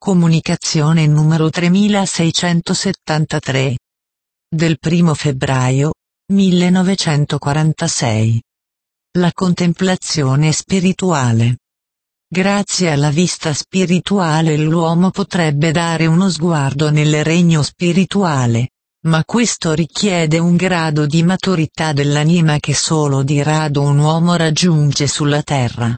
Comunicazione numero 3673. Del 1 febbraio 1946. La contemplazione spirituale. Grazie alla vista spirituale l'uomo potrebbe dare uno sguardo nel regno spirituale, ma questo richiede un grado di maturità dell'anima che solo di rado un uomo raggiunge sulla terra.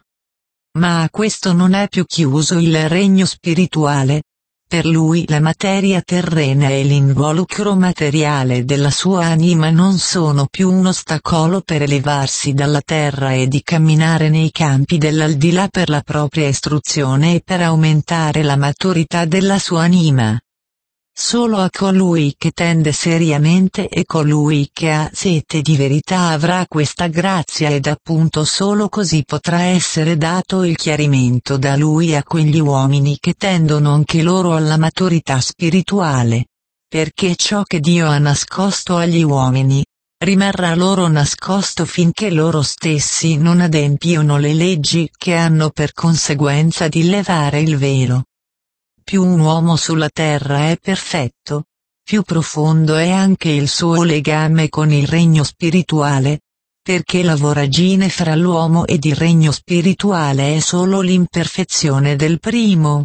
Ma a questo non è più chiuso il regno spirituale. Per lui la materia terrena e l'involucro materiale della sua anima non sono più un ostacolo per elevarsi dalla terra e di camminare nei campi dell'aldilà per la propria istruzione e per aumentare la maturità della sua anima. Solo a colui che tende seriamente e colui che ha sete di verità avrà questa grazia ed appunto solo così potrà essere dato il chiarimento da lui a quegli uomini che tendono anche loro alla maturità spirituale. Perché ciò che Dio ha nascosto agli uomini, rimarrà loro nascosto finché loro stessi non adempiono le leggi che hanno per conseguenza di levare il velo. Più un uomo sulla terra è perfetto, più profondo è anche il suo legame con il regno spirituale, perché la voragine fra l'uomo ed il regno spirituale è solo l'imperfezione del primo.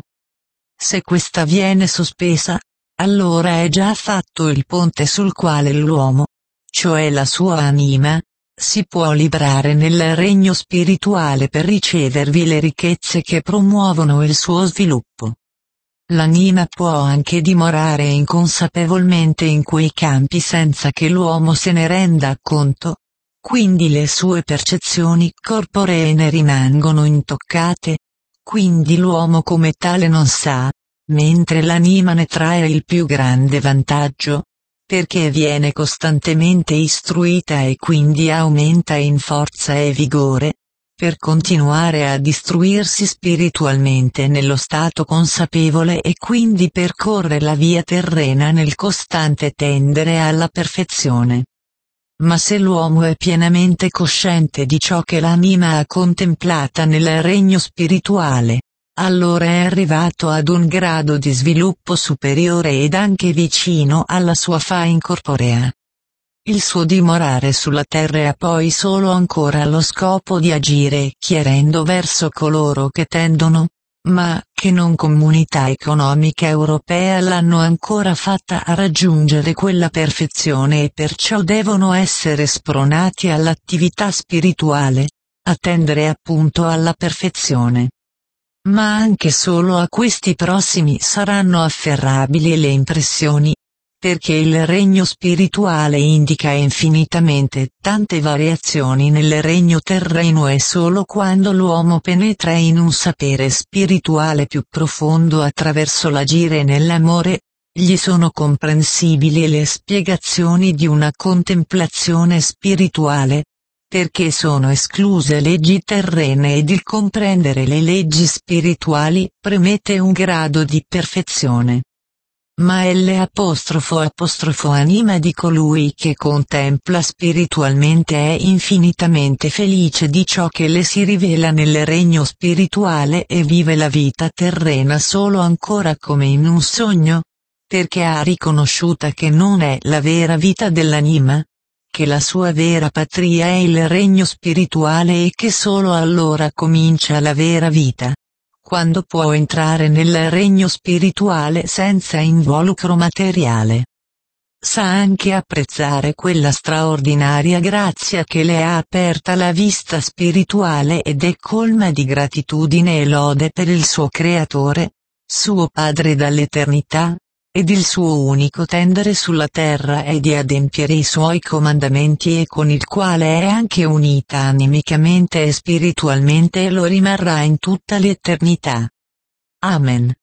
Se questa viene sospesa, allora è già fatto il ponte sul quale l'uomo, cioè la sua anima, si può librare nel regno spirituale per ricevervi le ricchezze che promuovono il suo sviluppo. L'anima può anche dimorare inconsapevolmente in quei campi senza che l'uomo se ne renda conto, quindi le sue percezioni corporee ne rimangono intoccate, quindi l'uomo come tale non sa, mentre l'anima ne trae il più grande vantaggio, perché viene costantemente istruita e quindi aumenta in forza e vigore, per continuare ad istruirsi spiritualmente nello stato consapevole e quindi percorre la via terrena nel costante tendere alla perfezione. Ma se l'uomo è pienamente cosciente di ciò che l'anima ha contemplata nel regno spirituale, allora è arrivato ad un grado di sviluppo superiore ed anche vicino alla sua fa incorporea. Il suo dimorare sulla terra ha poi solo ancora lo scopo di agire chiarendo verso coloro che tendono, ma che non comunità economica europea l'hanno ancora fatta a raggiungere quella perfezione e perciò devono essere spronati all'attività spirituale, a tendere appunto alla perfezione. Ma anche solo a questi prossimi saranno afferrabili le impressioni, perché il regno spirituale indica infinitamente tante variazioni nel regno terreno e solo quando l'uomo penetra in un sapere spirituale più profondo attraverso l'agire nell'amore, gli sono comprensibili le spiegazioni di una contemplazione spirituale, perché sono escluse leggi terrene ed il comprendere le leggi spirituali premette un grado di perfezione. Ma l'anima di colui che contempla spiritualmente è infinitamente felice di ciò che le si rivela nel regno spirituale e vive la vita terrena solo ancora come in un sogno, perché ha riconosciuta che non è la vera vita dell'anima, che la sua vera patria è il regno spirituale e che solo allora comincia la vera vita. Quando può entrare nel regno spirituale senza involucro materiale. Sa anche apprezzare quella straordinaria grazia che le ha aperta la vista spirituale ed è colma di gratitudine e lode per il suo Creatore, suo Padre dall'eternità, ed il suo unico tendere sulla terra è di adempiere i suoi comandamenti e con il quale è anche unita animicamente e spiritualmente e lo rimarrà in tutta l'eternità. Amen.